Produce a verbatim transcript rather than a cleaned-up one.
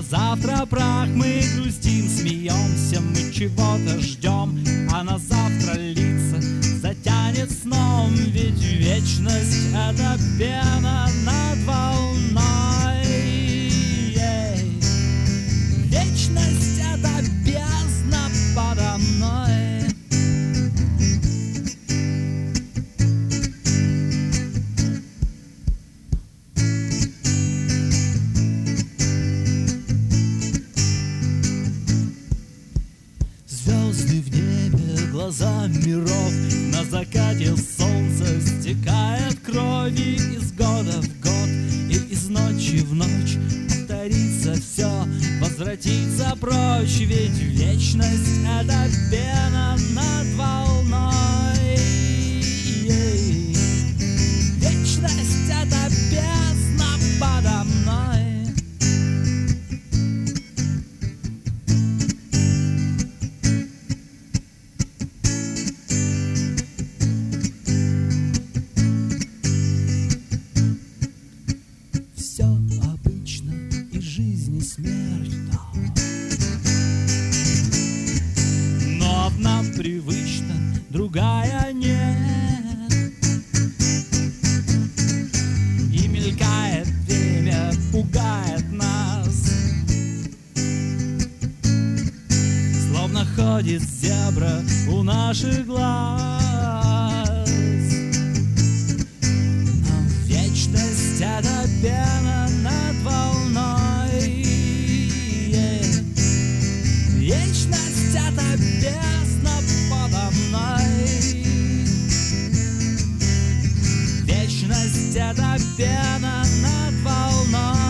завтра прах, мы грустим, смеемся, мы чего-то ждем, а на завтра лица затянет сном, ведь вечность — это пена над волной. Ей. Вечность — это бездна подо мной. Звезды в небе, глаза миров, на закате солнца стекает крови из года в год, и из ночи в ночь повторится все, возвратится прочь, ведь вечность — это пена над волной. Вечность — это бездна подо мной. Все обычно, и жизнь, и смерть, да. Но одна привычна, другая нет. И мелькает время, пугает нас, словно ходит зебра у наших глаз. Вечность — это пена над волной. Вечность — это бездна подо мной. Вечность — это пена над волной.